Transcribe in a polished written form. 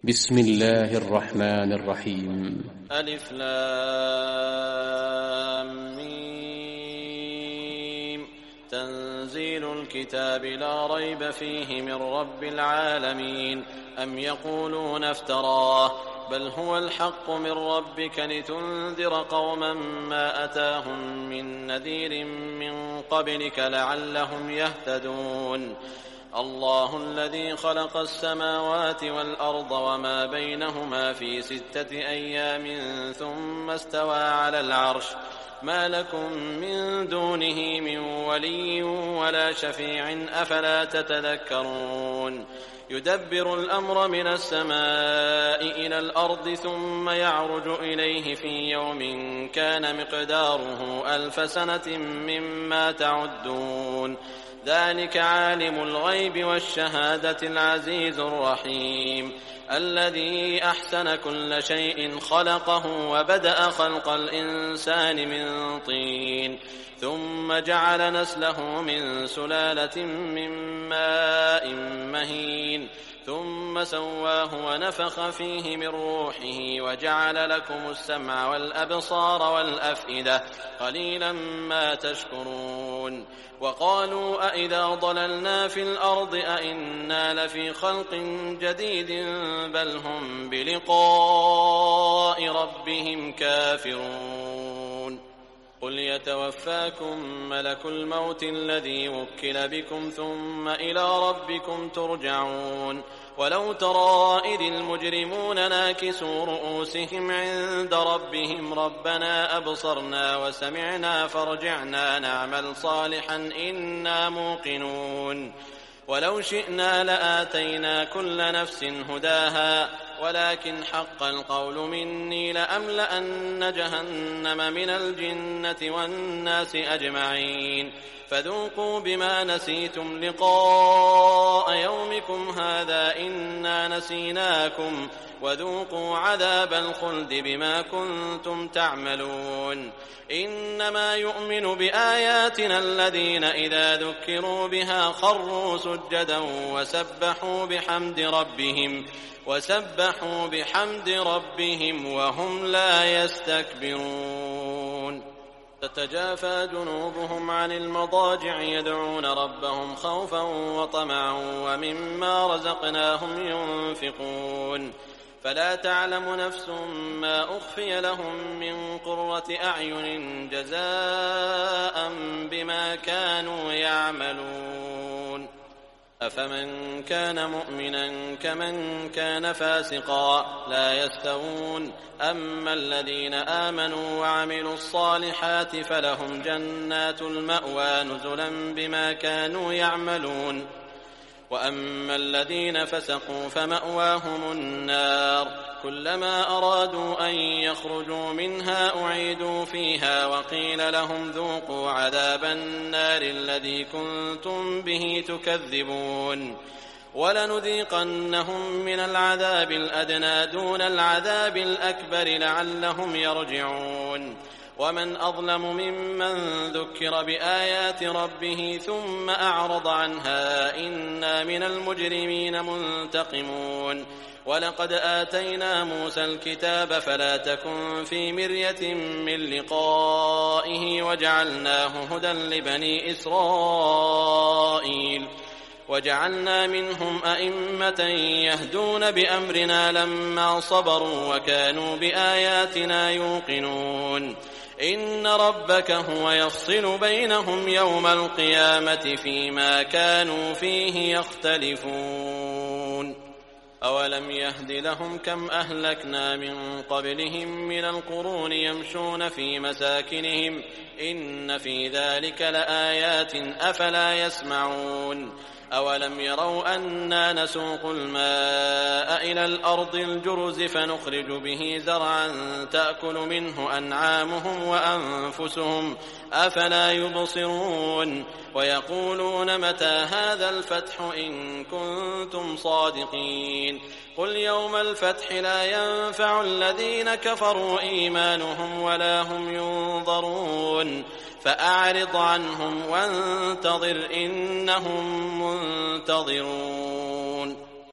بسم الله الرحمن الرحيم. ألف لام ميم. تنزيل الكتاب لا ريب فيه من رب العالمين. أم يقولون افتراه بل هو الحق من ربك لتنذر قوما ما أتاهم من نذير من قبلك لعلهم يهتدون. الله الذي خلق السماوات والأرض وما بينهما في 6 أيام ثم استوى على العرش ما لكم من دونه من ولي ولا شفيع أفلا تتذكرون. يدبر الأمر من السماء إلى الأرض ثم يعرج إليه في يوم كان مقداره 1000 سنة مما تعدون. ذلك عالم الغيب والشهادة العزيز الرحيم الذي أحسن كل شيء خلقه وبدأ خلق الإنسان من طين ثم جعل نسله من سلالة من ماء مهين ثم سواه ونفخ فيه من روحه وجعل لكم السمع والأبصار والأفئدة قليلا ما تشكرون. وقالوا أئذا ضللنا في الأرض أئنا لفي خلق جديد بل هم بلقاء ربهم كافرون. قل يتوفاكم ملك الموت الذي وكل بكم ثم إلى ربكم ترجعون. ولو ترى إذ المجرمون ناكسوا رؤوسهم عند ربهم ربنا أبصرنا وسمعنا فارجعنا نعمل صالحا إنا موقنون. ولو شئنا لآتينا كل نفس هداها ولكن حق القول مني لأملأن جهنم من الجنة والناس أجمعين. فذوقوا بما نسيتم لقاء يومكم هذا إنا نسيناكم وذوقوا عذاب الخلد بما كنتم تعملون. إنما يؤمن بآياتنا الذين إذا ذكروا بها خروا سجدا وسبحوا بحمد ربهم وهم لا يستكبرون. تتجافى جنوبهم عن المضاجع يدعون ربهم خوفا وطمعا ومما رزقناهم ينفقون. فلا تعلم نفس ما أخفي لهم من قرة أعين جزاء بما كانوا يعملون. أفمن كان مؤمنا كمن كان فاسقا لا يستوون. أما الذين آمنوا وعملوا الصالحات فلهم جنات المأوى نزلا بما كانوا يعملون. وأما الذين فسقوا فمأواهم النار كلما أرادوا أن يخرجوا منها أعيدوا فيها وقيل لهم ذوقوا عذاب النار الذي كنتم به تكذبون. ولنذيقنهم من العذاب الأدنى دون العذاب الأكبر لعلهم يرجعون. ومن أظلم ممن ذكر بآيات ربه ثم أعرض عنها إنا من المجرمين منتقمون. ولقد آتينا موسى الكتاب فلا تكن في مرية من لقائه وجعلناه هدى لبني إسرائيل وجعلنا منهم أئمة يهدون بأمرنا لما صبروا وكانوا بآياتنا يوقنون. إن ربك هو يفصل بينهم يوم القيامة فيما كانوا فيه يختلفون. أولم يهد لهم كم أهلكنا من قبلهم من القرون يمشون في مساكنهم إن في ذلك لآيات أفلا يسمعون. أولم يروا أنا نسوق الماء إلى الأرض الجرز فنخرج به زرعا تأكل منه أنعامهم وأنفسهم أفلا يبصرون. ويقولون متى هذا الفتح إن كنتم صادقين. قل يوم الفتح لا ينفع الذين كفروا إيمانهم ولا هم ينظرون. فأعرض عنهم وانتظر إنهم منتظرون.